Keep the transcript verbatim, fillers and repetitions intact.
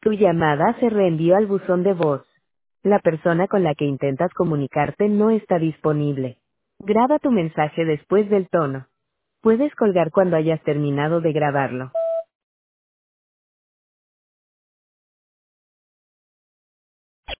Tu llamada se reenvió al buzón de voz. La persona con la que intentas comunicarte no está disponible. Graba tu mensaje después del tono. Puedes colgar cuando hayas terminado de grabarlo.